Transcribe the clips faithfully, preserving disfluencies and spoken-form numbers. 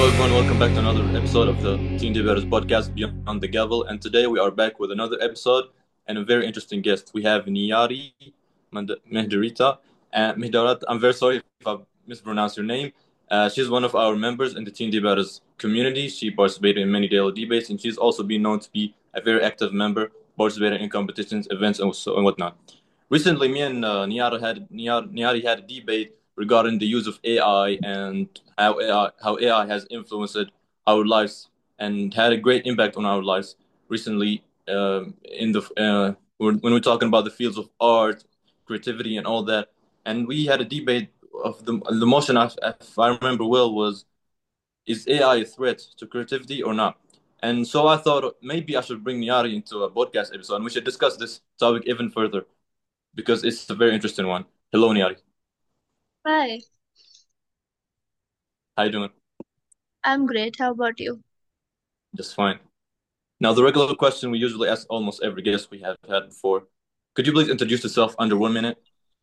everyone, welcome back to another episode of the Teen Debaters podcast Beyond the Gavel. And today we are back with another episode and a very interesting guest. We have Niyari Mand- Mehdarita. And Mehdarat, I'm very sorry if I mispronounced your name. Uh, she's one of our members in the Teen Debaters community. She participated in many daily debates, and she's also been known to be a very active member, participating in competitions, events, and so and whatnot. Recently, me and uh, Niyari had Niyar, Niyari had a debate regarding the use of A I and how A I, how A I has influenced our lives and had a great impact on our lives recently. Um, in the uh, when when we're talking about the fields of art, creativity, and all that, and we had a debate of the the motion. If if I remember well, was is A I a threat to creativity or not? And so I thought maybe I should bring Niyari into a podcast episode and we should discuss this topic even further because it's a very interesting one. Hello, Niyari. Hi, How you doing? I'm great. How about you? Just fine. Now, the regular question we usually ask almost every guest we have had before. Could you please introduce yourself under one minute?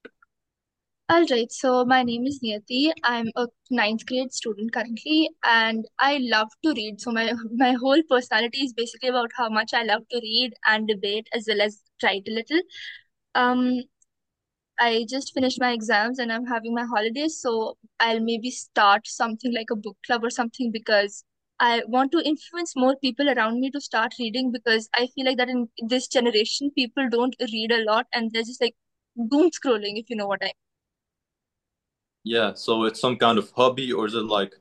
All right, so my name is Niyati. I'm a ninth grade student currently, and I love to read. So my my whole personality is basically about how much I love to read and debate as well as write a little. Um, I just finished my exams and I'm having my holidays, so I'll maybe start something like a book club or something because I want to influence more people around me to start reading because I feel like that in this generation people don't read a lot and they're just like doom scrolling, if you know what I Yeah, so it's some kind of hobby or is it like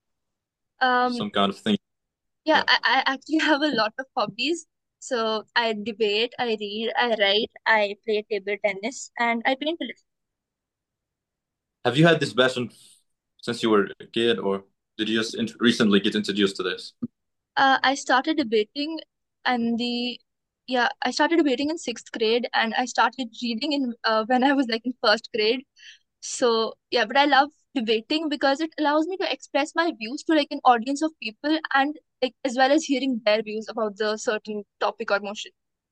um some kind of thing? yeah, Yeah. I, I actually have a lot of hobbies. So I debate, I read, I write, I play table tennis, and I paint a little. Have you had this passion since you were a kid or did you just int recently get introduced to this? Uh, I started debating and the yeah, I started debating in sixth grade and I started reading in uh, when I was like in first grade. So yeah, but I love debating because it allows me to express my views to like an audience of people and like as well as hearing their views about the certain topic or motion.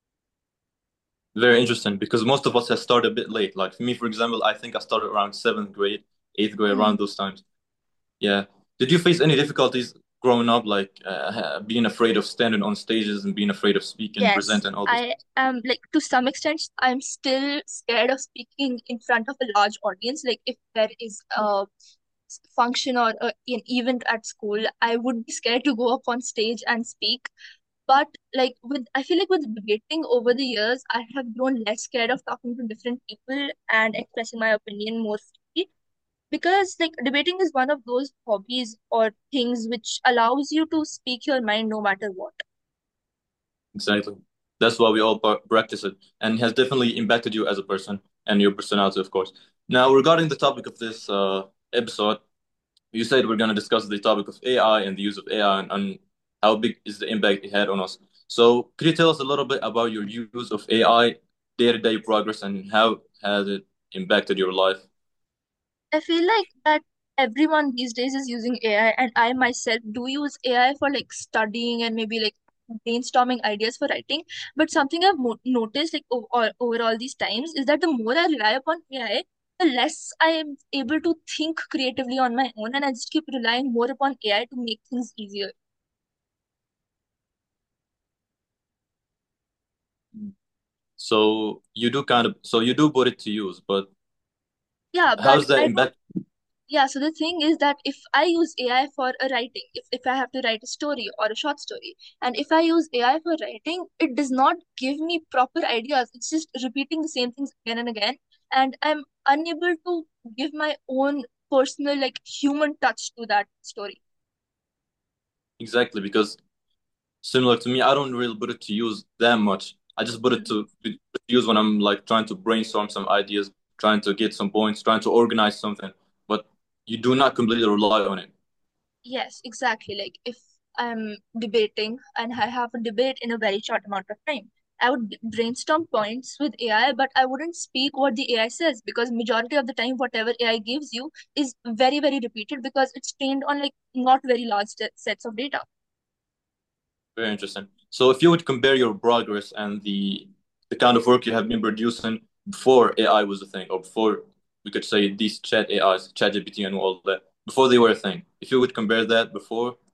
Very interesting because most of us have started a bit late. Like for me, for example, I think I started around seventh grade, eighth grade, Hmm. around those times. Yeah. Did you face any difficulties growing up, like uh, being afraid of standing on stages and being afraid of speaking, Yes, presenting all this? I am like to some extent I'm still scared of speaking in front of a large audience. Like if there is a function or a, an event at school, I would be scared to go up on stage and speak. But like with, I feel like with debating over the years, I have grown less scared of talking to different people and expressing my opinion more freely. Because like debating is one of those hobbies or things which allows you to speak your mind no matter what. Exactly. That's why we all pa- practice it and has definitely impacted you as a person and your personality, of course. Now, regarding the topic of this uh, episode, you said we're going to discuss the topic of A I and the use of A I and, and how big is the impact it had on us. So, could you tell us a little bit about your use of A I, day-to-day progress, and how has it impacted your life? I feel like that everyone these days is using A I, and I myself do use A I for like studying and maybe like brainstorming ideas for writing. But something I've mo noticed like o all, over all these times is that the more I rely upon A I, the less I am able to think creatively on my own, and I just keep relying more upon A I to make things easier. So you do kind of, so you do put it to use, but Yeah, how but does that I don't. impact? Yeah, so the thing is that if I use A I for a writing, if, if I have to write a story or a short story, and if I use A I for writing, it does not give me proper ideas. It's just repeating the same things again and again. And I'm unable to give my own personal, like human touch to that story. Exactly, because similar to me, I don't really put it to use that much. I just put it Mhm. to, to use when I'm like trying to brainstorm some ideas, trying to get some points, trying to organize something. But you do not completely rely on it. Yes, exactly. Like if I'm debating and I have a debate in a very short amount of time, I would brainstorm points with A I, but I wouldn't speak what the A I says because majority of the time, whatever A I gives you is very, very repeated because it's trained on like not very large set- sets of data. Very interesting. So if you would compare your progress and the the kind of work you have been producing before A I was a thing, or before we could say these chat A Is, ChatGPT and all that, before they were a thing. If you would compare that before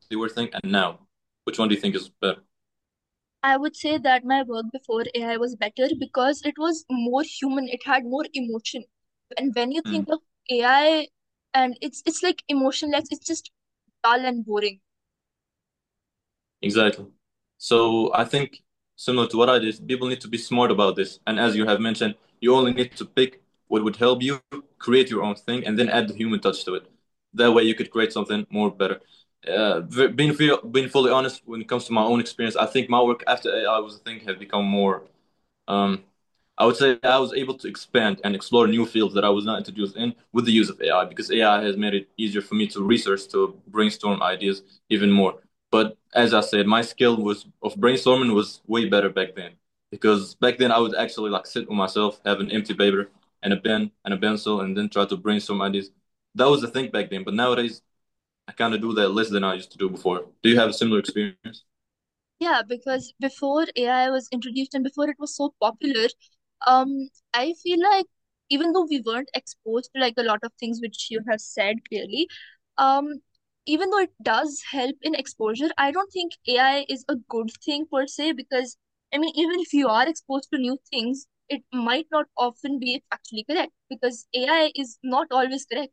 you were thinking and now? Which one do you think is better? I would say that my work before A I was better because it was more human. It had more emotion. And when you think Mm, of A I, and it's it's like emotionless, it's just dull and boring. exactly. So I think similar to what I did, people need to be smart about this. And as you have mentioned, you only need to pick what would help you create your own thing and then add the human touch to it. That way you could create something more better. Uh, v- being fe- being fully honest, when it comes to my own experience, I think my work after A I was a thing have become more um, I would say I was able to expand and explore new fields that I was not introduced in with the use of A I because A I has made it easier for me to research, to brainstorm ideas even more. But as I said, my skill was of brainstorming was way better back then because back then I would actually like sit with myself, have an empty paper and a pen and a pencil, and then try to brainstorm ideas. That was the thing back then. But nowadays, I kind of do that less than I used to do before. Do you have a similar experience? Yeah, because before A I was introduced and before it was so popular, um, I feel like even though we weren't exposed to like a lot of things which you have said clearly, um, even though it does help in exposure, I don't think A I is a good thing per se because I mean, even if you are exposed to new things, it might not often be factually correct because A I is not always correct.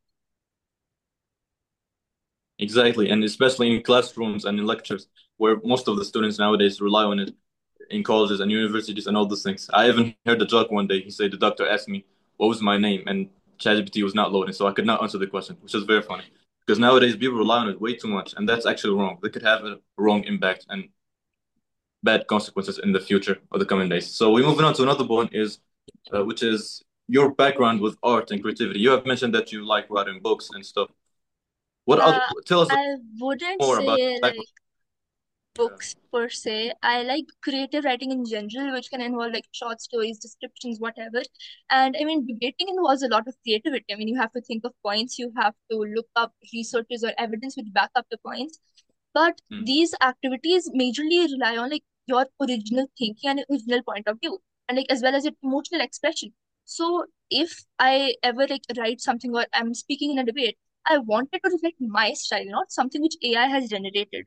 Exactly, and especially in classrooms and in lectures, where most of the students nowadays rely on it in colleges and universities and all those things. I even heard a joke one day. He said the doctor asked me what was my name, and ChatGPT was not loading, so I could not answer the question, which is very funny. Because nowadays people rely on it way too much, and that's actually wrong. They could have a wrong impact and bad consequences in the future or the coming days. So we're moving on to another one, is uh, which is your background with art and creativity. You have mentioned that you like writing books and stuff. What other? Uh, Tell us I wouldn't more about say your like books per se. I like creative writing in general, which can involve like short stories, descriptions, whatever. And I mean, debating involves a lot of creativity. I mean, you have to think of points, you have to look up researches or evidence which back up the points. But background. these activities majorly rely on like your original thinking and original point of view, and like as well as your emotional expression. So if I ever like write something or I'm speaking in a debate, I want it to reflect my style, not something which A I has generated.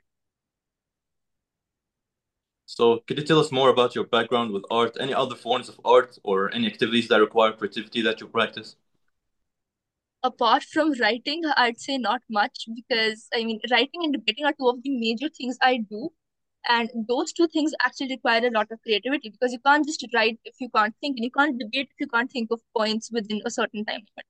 So, could you tell us more about your background with art? Any other forms of art or any activities that require creativity that you practice? Apart from writing, I'd say not much because I mean, writing and debating are two of the major things I do. And those two things actually require a lot of creativity because you can't just write if you can't think, and you can't debate if you can't think of points within a certain time limit.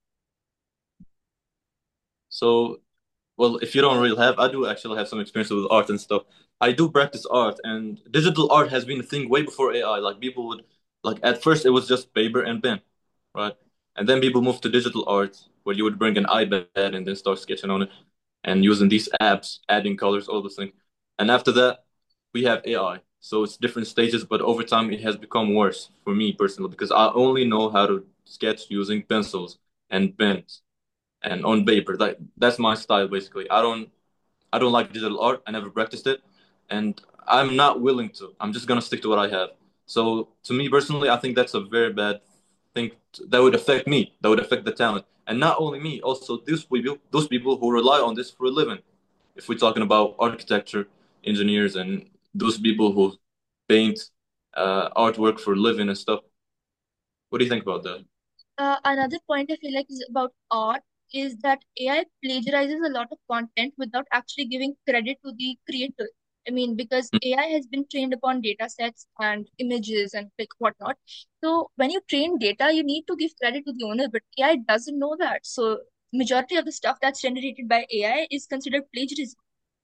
So, well, if you don't really have, I do actually have some experience with art and stuff. I do practice art, and digital art has been a thing way before A I. Like people would, like at first it was just paper and pen, right? And then people moved to digital art, where you would bring an iPad and then start sketching on it, and using these apps, adding colors, all those things. And after that, we have A I. So it's different stages, but over time it has become worse for me personally because I only know how to sketch using pencils and pens and on paper. Like that's my style basically. I don't I don't like digital art. I never practiced it, and I'm not willing to. I'm just gonna stick to what I have. So to me personally, I think that's a very bad thing t- that would affect me. That would affect the talent, and not only me, also those people, those people who rely on this for a living. If we're talking about architecture, engineers, and those people who paint uh, artwork for a living and stuff. What do you think about that? Uh, another point I feel like is about art is that A I plagiarizes a lot of content without actually giving credit to the creator. I mean, because A I has been trained upon data sets and images and like whatnot. So when you train data, you need to give credit to the owner, but A I doesn't know that. So majority of the stuff that's generated by A I is considered plagiarism.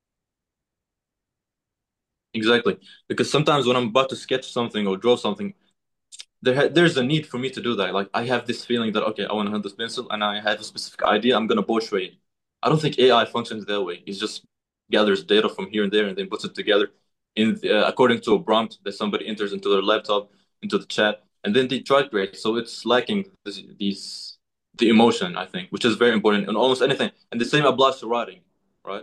Exactly, because sometimes when I'm about to sketch something or draw something, there ha there's a need for me to do that. Like I have this feeling that okay, I want to hold this pencil and I have a specific idea. I'm gonna portray it. I don't think A I functions that way. It just gathers data from here and there and then puts it together in the, uh, according to a prompt that somebody enters into their laptop, into the chat, and then they try to create. So it's lacking this, these the emotion, I think, which is very important in almost anything. And the same applies to writing, right?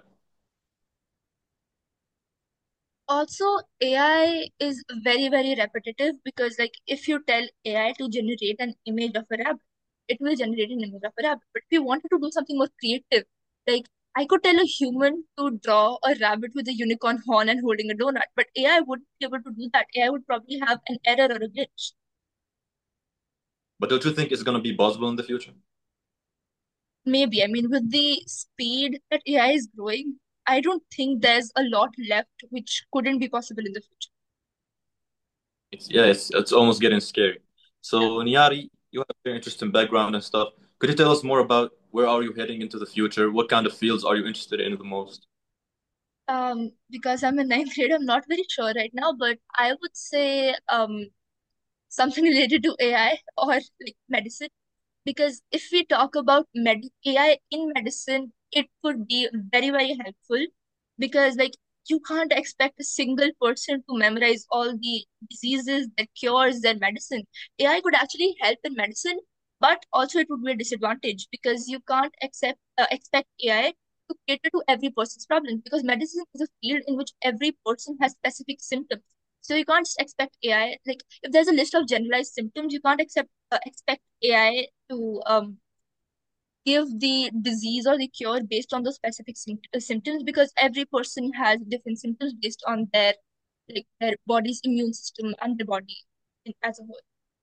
Also, A I is very, very repetitive because, like, if you tell A I to generate an image of a rabbit, it will generate an image of a rabbit. But if you wanted to do something more creative, like I could tell a human to draw a rabbit with a unicorn horn and holding a donut, but A I wouldn't be able to do that. A I would probably have an error or a glitch. But don't you think it's going to be possible in the future? Maybe. I mean, with the speed that A I is growing, I don't think there's a lot left which couldn't be possible in the future. It's, yeah, it's, it's almost getting scary. Yeah. So, Niyari, you have a very interesting background and stuff. Could you tell us more about where are you heading into the future? What kind of fields are you interested in the most? Um, because I'm in ninth grade, I'm not very sure right now, but I would say um something related to A I or like medicine. Because if we talk about med A I in medicine, it could be very, very helpful because like you can't expect a single person to memorize all the diseases, their cures, their medicine. A I could actually help in medicine, but also it would be a disadvantage because you can't accept uh, expect A I to cater to every person's problem because medicine is a field in which every person has specific symptoms. So you can't just expect A I like if there's a list of generalized symptoms, you can't accept uh, expect A I to um, give the disease or the cure based on those specific sym- uh, symptoms because every person has different symptoms based on their like their body's immune system and the body in, as a whole.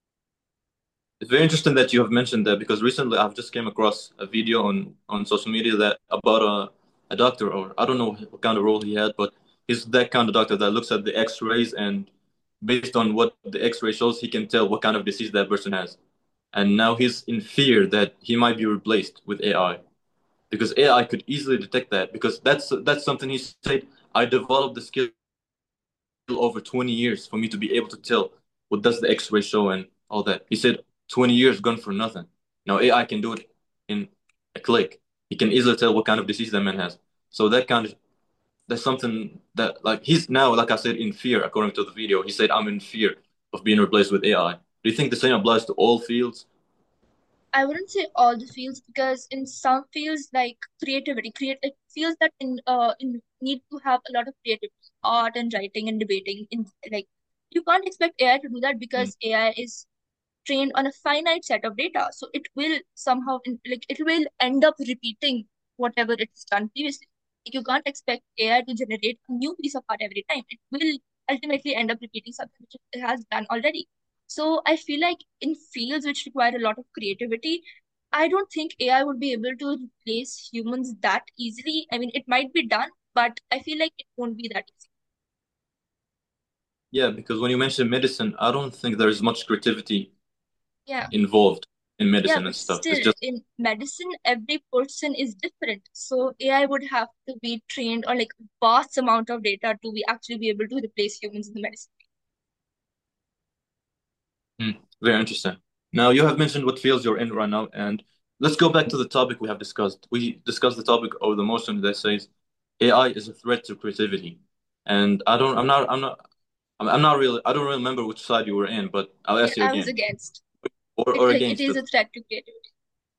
It's very interesting that you have mentioned that because recently I've just came across a video on on social media that about a a doctor or I don't know what kind of role he had, but he's that kind of doctor that looks at the X-rays and based on what the X-ray shows, he can tell what kind of disease that person has. And now he's in fear that he might be replaced with A I because A I could easily detect that because that's that's something he said. I developed the skill over twenty years for me to be able to tell what does the X-ray show and all that. He said twenty years gone for nothing. Now A I can do it in a click. He can easily tell what kind of disease that man has. So that kind of that's something that like he's now, like I said, in fear. According to the video, he said, "I'm in fear of being replaced with A I." Do you think the same applies to all fields? I wouldn't say all the fields because in some fields like creativity, create it feels that in uh in need to have a lot of creativity, art and writing and debating. In like you can't expect A I to do that Mm. because A I is trained on a finite set of data. So it will somehow, in, like, it will end up repeating whatever it's done previously. Like, you can't expect A I to generate a new piece of art every time. It will ultimately end up repeating something which it has done already. So I feel like in fields which require a lot of creativity, I don't think A I would be able to replace humans that easily. I mean, it might be done, but I feel like it won't be that easy. Yeah, because when you mention medicine, I don't think there's much creativity Yeah. involved in Yeah, medicine and but stuff. It's still, just in medicine, every person is different. So A I would have to be trained on like vast amount of data to be actually be able to replace humans in the medicine. mm, very interesting. Now you have mentioned what fields you're in right now, and let's go back to the topic we have discussed. We discussed the topic of the motion that says A I is a threat to creativity, and I don't, I'm not, I'm not, I'm I'm not really, I don't really remember which side you were in, but I'll Yeah, ask you I was again, against or it. or Like it against is it. a threat to creativity.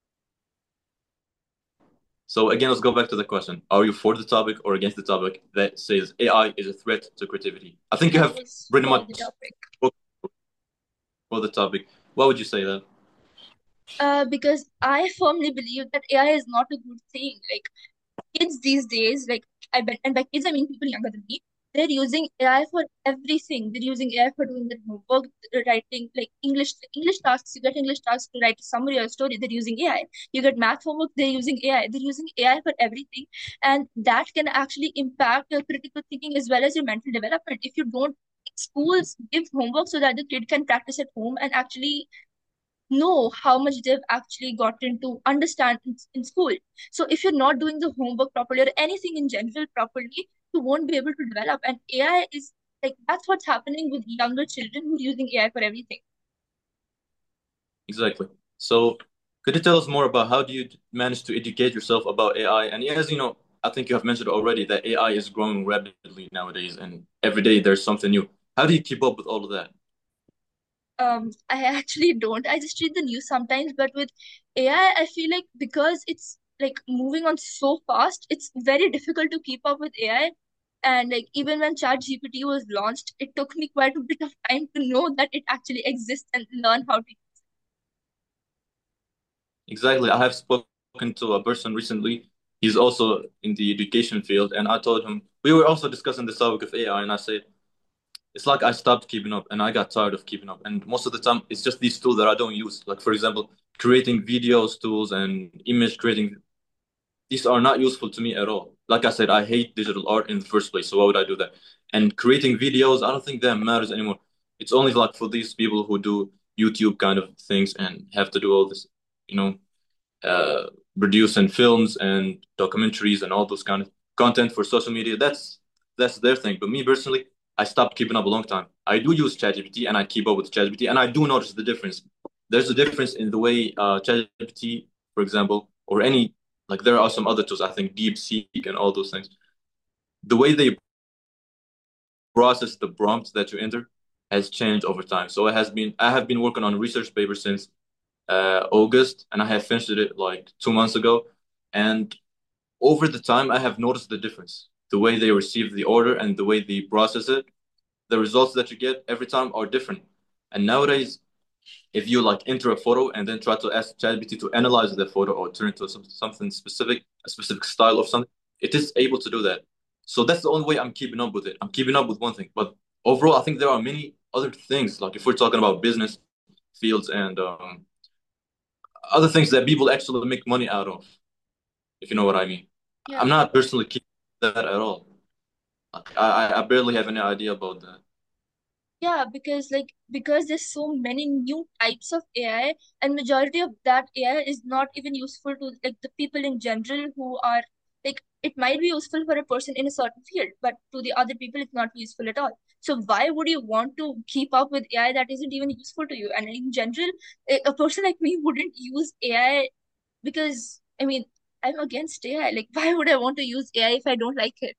So again, let's go back to the question: Are you for the topic or against the topic that says A I is a threat to creativity? I think you I have was pretty for much the topic. spoken for the topic. Why would you say that? Uh, because I firmly believe that A I is not a good thing. Like kids these days, like I bet, and by kids I mean people younger than me, they're using A I for everything. They're using A I for doing their homework, writing like English English tasks. You get English tasks to write a summary or a story. They're using A I. You get math homework. They're using A I. They're using A I for everything, and that can actually impact your critical thinking as well as your mental development. If you don't, schools give homework so that the kid can practice at home and actually know how much they've actually gotten to understand in, in school. So if you're not doing the homework properly or anything in general properly, you won't be able to develop. And A I is like that's what's happening with younger children who are using A I for everything. Exactly. So, could you tell us more about how do you manage to educate yourself about A I? And as you know, I think you have mentioned already that A I is growing rapidly nowadays, and every day there's something new. How do you keep up with all of that? Um, I actually don't. I just read the news sometimes, but with A I, I I feel like because it's like moving on so fast, it's very difficult to keep up with A I. And like even when ChatGPT was launched, it took me quite a bit of time to know that it actually exists and learn how to. Exactly. I have spoken to a person recently. He's also in the education field, and I told him we were also discussing the topic of A I, and I said it's like I stopped keeping up, and I got tired of keeping up. And most of the time, it's just these tools that I don't use. Like for example, creating videos tools and image creating. These are not useful to me at all. Like I said, I hate digital art in the first place, so why would I do that? And creating videos, I don't think that matters anymore. It's only like for these people who do YouTube kind of things and have to do all this, you know, uh, producing films and documentaries and all those kind of content for social media. That's that's their thing. But me personally, I stopped keeping up a long time. I do use ChatGPT and I keep up with ChatGPT, and I do notice the difference. There's a difference in the way uh, ChatGPT, for example, or any like there are some other tools. I think DeepSeek and all those things. The way they process the prompts that you enter has changed over time. So it has been I have been working on a research paper since uh, August, and I have finished it like two months ago. And over the time, I have noticed the difference. The way they receive the order and the way they process it, the results that you get every time are different. And nowadays, if you like enter a photo and then try to ask ChatGPT to analyze the photo or turn it to some, something specific, a specific style of something, it is able to do that. So that's the only way I'm keeping up with it. I'm keeping up with one thing, but overall, I think there are many other things. Like if we're talking about business fields and um, other things that people actually make money out of, if you know what I mean. Yeah. I'm not personally keeping that at all. Like, I, I barely have any idea about that. Yeah, because like because there's so many new types of A I, and majority of that A I is not even useful to like the people in general who are like it might be useful for a person in a certain field, but to the other people it's not useful at all. So why would you want to keep up with A I that isn't even useful to you? And in general, a, a person like me wouldn't use A I because I mean I'm against A I. Like why would I want to use A I if I don't like it?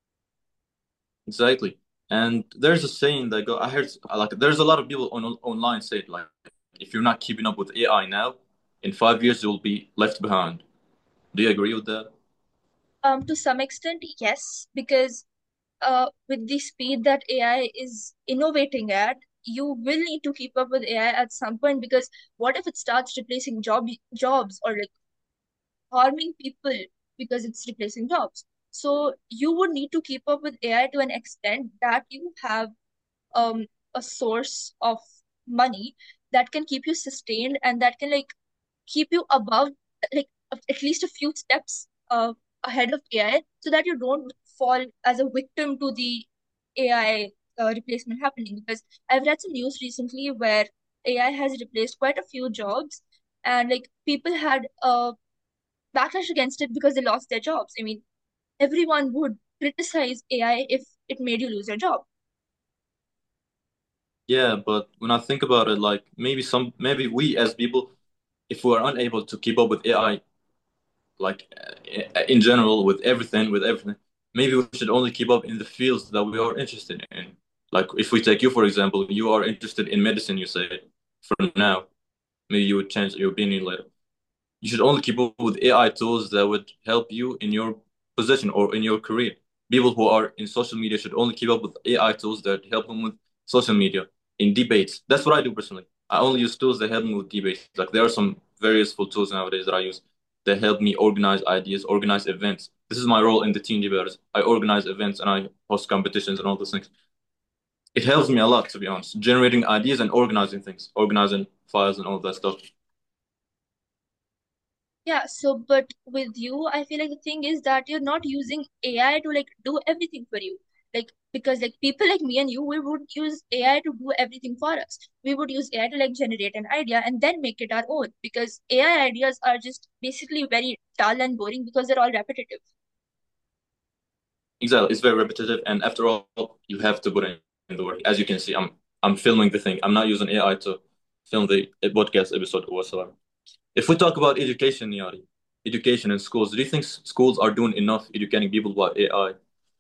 Exactly. And there's a saying that go, I heard like there's a lot of people on online say it, like if you're not keeping up with A I now, in five years you'll be left behind. Do you agree with that? Um, to some extent, yes, because uh, with the speed that A I is innovating at, you will need to keep up with A I at some point because what if it starts replacing job jobs or like harming people because it's replacing jobs? So you would need to keep up with A I to an extent that you have um a source of money that can keep you sustained and that can like keep you above like at least a few steps uh, ahead of A I so that you don't fall as a victim to the A I uh, replacement happening. Because I've read some news recently where A I has replaced quite a few jobs and like people had a backlash against it because they lost their jobs. I mean, everyone would criticize A I if it made you lose your job. Yeah, but when I think about it, like maybe some maybe we as people, if we are unable to keep up with A I, like uh, in general with everything, with everything, maybe we should only keep up in the fields that we are interested in. Like if we take you, for example, you are interested in medicine, you say, for now. Maybe you would change your opinion later. You should only keep up with A I tools that would help you in your position or in your career. People who are in social media should only keep up with A I tools that help them with social media in debates. That's what I do personally. I only use tools that help me with debates. Like there are some very useful tools nowadays that I use that help me organize ideas, organize events. This is my role in the team debaters. I organize events and I host competitions and all those things. It helps me a lot, to be honest, generating ideas and organizing things, organizing files and all that stuff. Yeah, so but with you, I feel like the thing is that you're not using A I to like do everything for you. Like because like people like me and you, we would use A I to do everything for us. We would use A I to like generate an idea and then make it our own because A I ideas are just basically very dull and boring because they're all repetitive. Exactly. It's very repetitive, and after all, you have to put in the work. As you can see, I'm I'm filming the thing. I'm not using A I to film the podcast episode or whatsoever. If we talk about education, Niyari, education in schools, do you think s- schools are doing enough educating people about A I?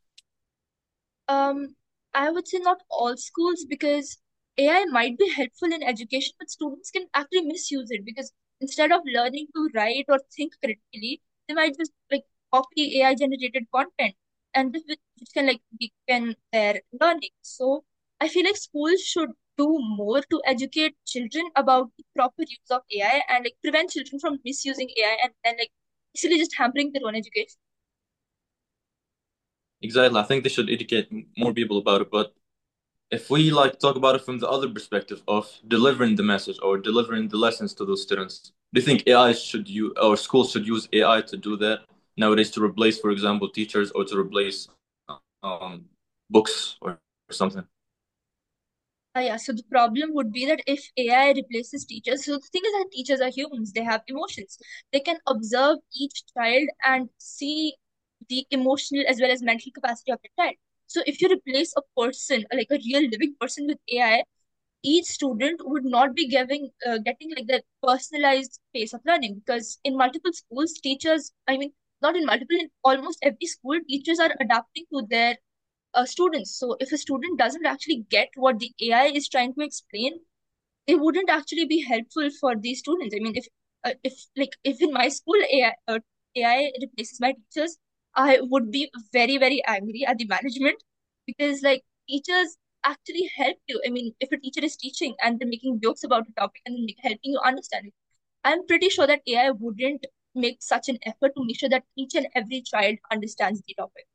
Um, I would say not all schools because A I might be helpful in education, but students can actually misuse it because instead of learning to write or think critically, they might just like copy A I generated content and this which which can like weaken their learning. So I feel like schools should do more to educate children about the proper use of A I and like prevent children from misusing A I and, and like basically just hampering their own education. Exactly. I think they should educate more people about it. But if we like talk about it from the other perspective of delivering the message or delivering the lessons to those students, do you think A I should use or schools should use A I to do that nowadays to replace, for example, teachers or to replace um, books or something? Uh, yeah, so the problem would be that if A I replaces teachers, so the thing is that teachers are humans, they have emotions. They can observe each child and see the emotional as well as mental capacity of the child. So if you replace a person, like a real living person with A I, each student would not be giving uh, getting like that personalized pace of learning, because in multiple schools teachers, I mean, not in multiple, in almost every school, teachers are adapting to their uh, students. So if a student doesn't actually get what the A I is trying to explain, it wouldn't actually be helpful for these students. I mean, if uh, if like if in my school A I uh, A I replaces my teachers, I would be very very angry at the management, because like teachers actually help you. I mean, if a teacher is teaching and they're making jokes about a topic and then helping you understand it, I'm pretty sure that A I wouldn't make such an effort to make sure that each and every child understands the topic.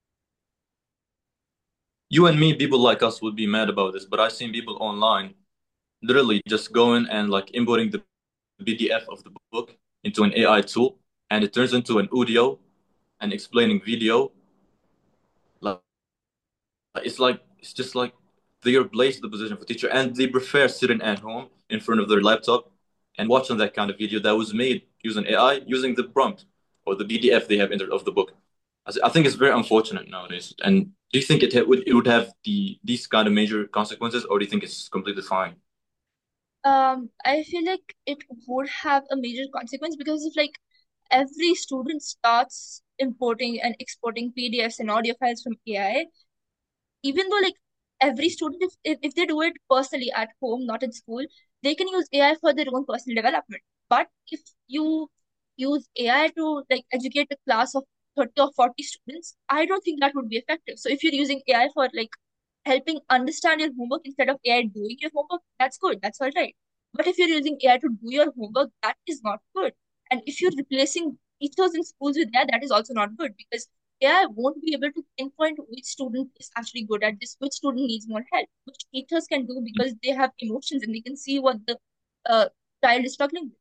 You and me, people like us would be mad about this, but I've seen people online literally just going and like inputting the P D F of the book into an A I tool, and it turns into an audio and explaining video. Like it's like it's just like they replace the position of a teacher, and they prefer sitting at home in front of their laptop and watching that kind of video that was made using A I, using the prompt or the P D F they have entered of the book. I think it's very unfortunate nowadays. And do you think it ha- would it would have the these kind of major consequences, or do you think it's completely fine? Um, I feel like it would have a major consequence, because if like every student starts importing and exporting P D Fs and audio files from A I, even though like every student, if, if, if they do it personally at home, not in school, they can use A I for their own personal development. But if you use A I to like educate a class of thirty or forty students, I don't think that would be effective. So if you're using A I for like helping understand your homework instead of A I doing your homework, that's good. That's all right. But if you're using A I to do your homework, that is not good. And if you're replacing teachers in schools with A I, that is also not good, because A I won't be able to pinpoint which student is actually good at this, which student needs more help, which teachers can do because they have emotions and they can see what the uh, child is struggling with.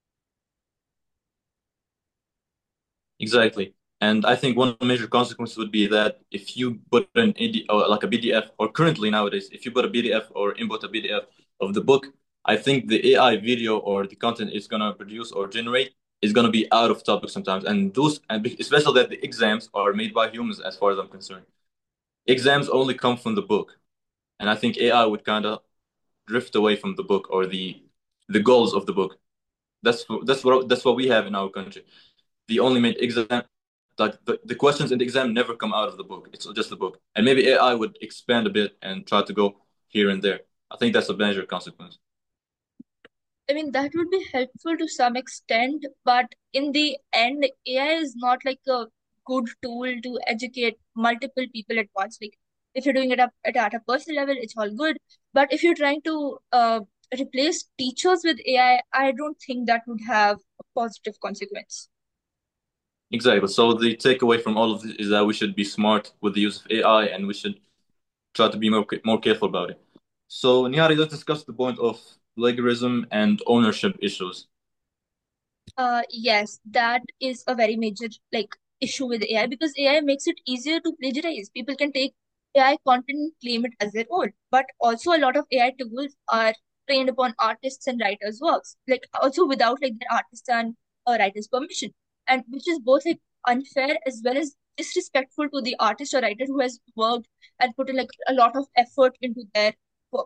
Exactly. And I think one major consequence would be that if you put an A D, or like a P D F, or currently nowadays, if you put a P D F or input a P D F of the book, I think the A I video or the content it's gonna produce or generate is gonna be out of topic sometimes. And those, and be- especially that the exams are made by humans, as far as I'm concerned. Exams only come from the book, and I think A I would kind of drift away from the book or the the goals of the book. That's that's what that's what we have in our country. The only made exam like the, the questions in the exam never come out of the book. It's just the book. And maybe A I would expand a bit and try to go here and there. I think that's a major consequence. I mean, that would be helpful to some extent, but in the end, A I is not like a good tool to educate multiple people at once. Like, if you're doing it up at, at a personal level, it's all good. But if you're trying to uh, replace teachers with A I, I I don't think that would have a positive consequence. Exactly. So the takeaway from all of this is that we should be smart with the use of A I and we should try to be more more careful about it. So Nihari, let's discuss the point of plagiarism and ownership issues. Uh, yes, that is a very major like issue with A I, because A I makes it easier to plagiarize. People can take A I content and claim it as their own. But also a lot of A I tools are trained upon artists and writers' works, like also without like their artist and a writer's permission. And which is both like unfair as well as disrespectful to the artist or writer who has worked and put in like a lot of effort into their work.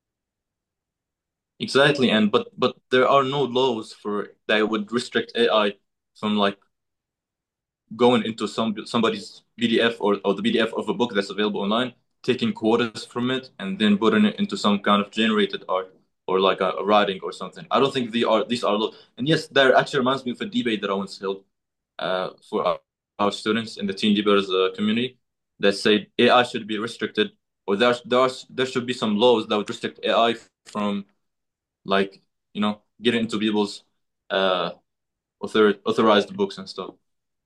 Exactly, and but but there are no laws for that would restrict A I from like going into some somebody's P D F or, or the P D F of a book that's available online, taking quotas from it, and then putting it into some kind of generated art or like a, a writing or something. I don't think the are these are law. And yes, that actually reminds me of a debate that I once held uh, for our, our students in the teen debaters uh, community that said A I should be restricted, or there there are, there should be some laws that would restrict A I from like you know getting into people's uh author authorized books and stuff.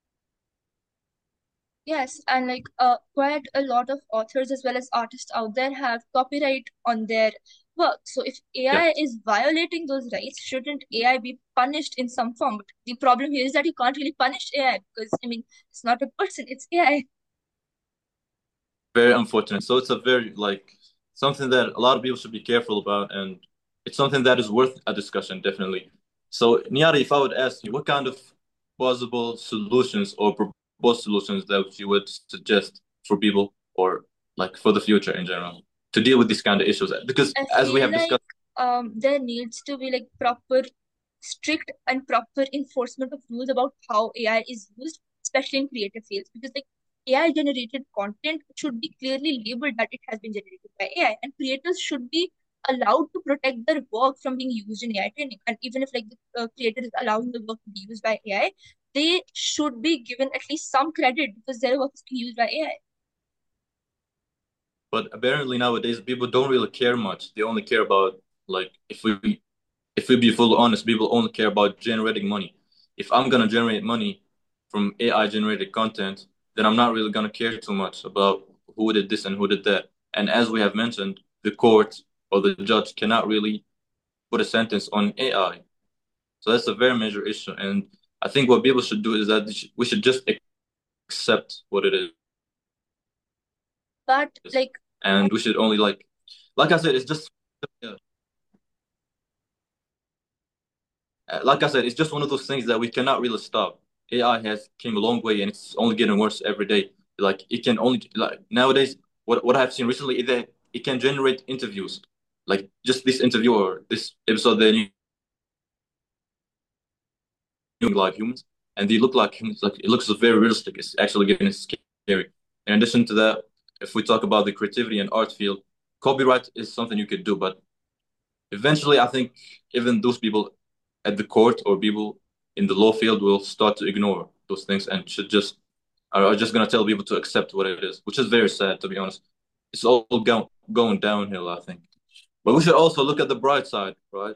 Yes, and like uh, quite a lot of authors as well as artists out there have copyright on their work. So if Yeah, A I is violating those rights, shouldn't A I be punished in some form? But the problem here is that you can't really punish A I because I mean it's not a person, it's A I. very unfortunate. So it's a very like something that a lot of people should be careful about, and it's something that is worth a discussion, definitely. So, Niari, if I would ask you, what kind of possible solutions or proposed solutions that you would suggest for people or like for the future in general to deal with these kind of issues? Because I as we feel have like discussed, um there needs to be like proper, strict and proper enforcement of rules about how A I is used, especially in creative fields. Because like A I generated content should be clearly labeled that it has been generated by A I, and creators should be allowed to protect their work from being used in A I training. And even if like the uh, creator is allowing the work to be used by A I, they should be given at least some credit because their work is being used by A I. but apparently nowadays people don't really care much. They only care about like if we if we be fully honest, people only care about generating money. If I'm gonna generate money from A I generated content, then I'm not really gonna care too much about who did this and who did that. And as we have mentioned, the court or the judge cannot really put a sentence on A I. So that's a very major issue. And I think what people should do is that we should just accept what it But is. like And we should only like, like I said, it's just, yeah. Uh, like I said, it's just one of those things that we cannot really stop. A I has came a long way and it's only getting worse every day. Like it can only like nowadays, what what I've seen recently is that it can generate interviews, like just this interview or this episode they're doing live humans, and they look like humans. Like it looks very realistic. It's actually getting scary. In addition to that, if we talk about the creativity and art field, copyright is something you could do, but eventually, I think even those people at the court or people in the law field will start to ignore those things and should just are just gonna tell people to accept what it is, which is very sad to be honest. It's all go going downhill, I think. But we should also look at the bright side, right?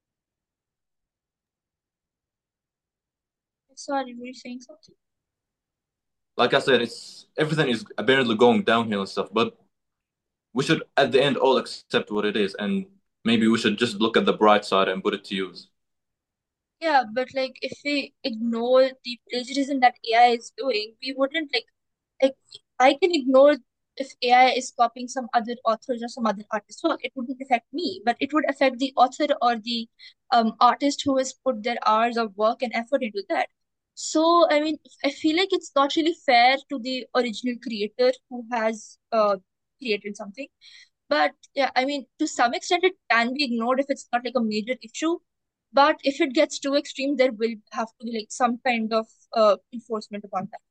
sorry, were you saying something? Like I said, it's everything is apparently going downhill and stuff, but we should at the end all accept what it is, and maybe we should just look at the bright side and put it to use. Yeah, but like if we ignore the plagiarism that A I is doing, we wouldn't like like I can ignore if A I is copying some other authors or some other artist's work. It wouldn't affect me, but it would affect the author or the um artist who has put their hours of work and effort into that. So I mean, I feel like it's not really fair to the original creator who has uh created something. But yeah, I mean, to some extent, it can be ignored if it's not like a major issue. But if it gets too extreme, there will have to be like some kind of uh, enforcement upon that.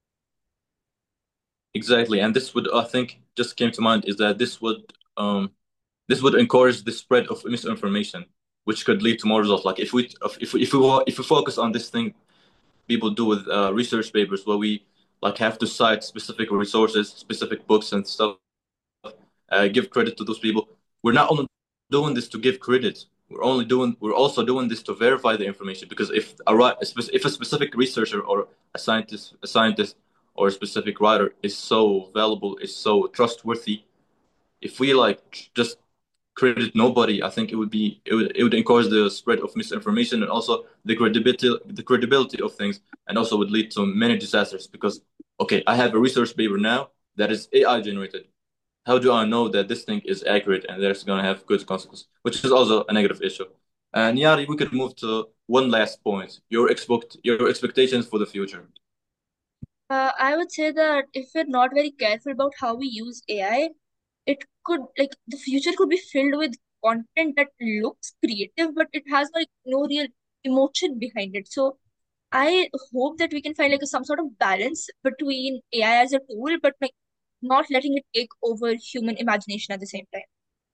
Exactly, and this would, I think, just came to mind is that this would, um, this would encourage the spread of misinformation, which could lead to more results. Like if we, if we, if we, wa- if we focus on this thing people do with uh, research papers, where we like have to cite specific resources, specific books and stuff, uh, give credit to those people. We're not only doing this to give credit. We're only doing. We're also doing this to verify the information. Because if a ri- if a specific researcher or a scientist, a scientist or a specific writer is so valuable, is so trustworthy, if we like just credit nobody, I think it would be it would it would encourage the spread of misinformation and also the credibility the credibility of things, and also would lead to many disasters. Because okay, I have a research paper now that is A I generated. How do I know that this thing is accurate and that it's going to have good consequences? Which is also a negative issue. And Yari, we could move to one last point. Your expect your expectations for the future. Uh, I would say that if we're not very careful about how we use A I, it could like the future could be filled with content that looks creative, but it has like no real emotion behind it. So I hope that we can find like some sort of balance between A I as a tool, but like not letting it take over human imagination at the same time.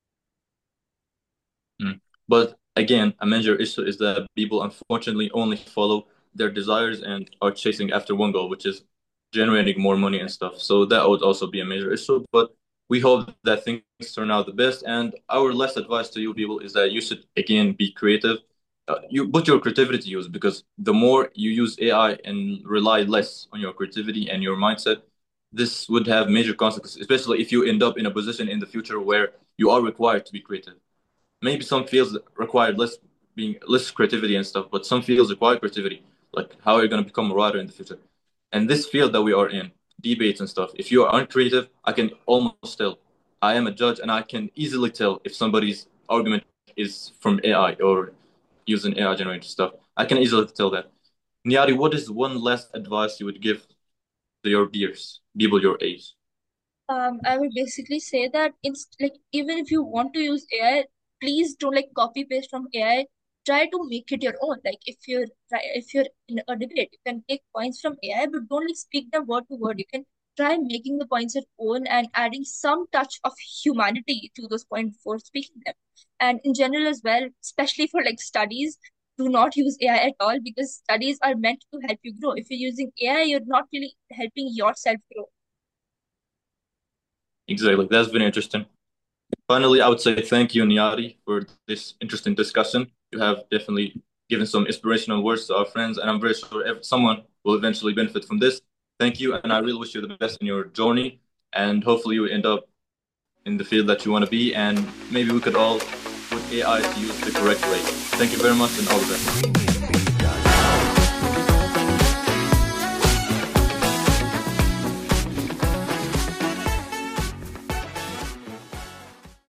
Mm. But again, a major issue is that people unfortunately only follow their desires and are chasing after one goal, which is generating more money and stuff. So that would also be a major issue. But we hope that things turn out the best. And our last advice to you people is that you should again be creative. uh, you put your creativity to use, because the more you use A I and rely less on your creativity and your mindset, this would have major consequences, especially if you end up in a position in the future where you are required to be creative. Maybe some fields require less being less creativity and stuff, but some fields require creativity. Like how are you going to become a writer in the future? And this field that we are in, debates and stuff, if you are uncreative, I can almost tell. I am a judge and I can easily tell if somebody's argument is from A I or using A I generated stuff. I can easily tell that. Niari, what is one last advice you would give to your peers, people your age? Um, I would basically say that it's like even if you want to use A I, please don't like copy paste from A I. Try to make it your own. Like if you're try if you're in a debate, you can take points from A I, but don't like speak them word to word. You can try making the points your own and adding some touch of humanity to those points before speaking them. And in general as well, especially for like studies, do not use A I at all because studies are meant to help you grow. If you're using A I, you're not really helping yourself grow. Exactly. That's very interesting. Finally, I would say thank you, Niari, for this interesting discussion. You have definitely given some inspirational words to our friends, and I'm very sure ev- someone will eventually benefit from this. Thank you, and I really wish you the best in your journey, and hopefully you end up in the field that you want to be, and maybe we could all put A I to use the correct way. Thank you very much, and all the best.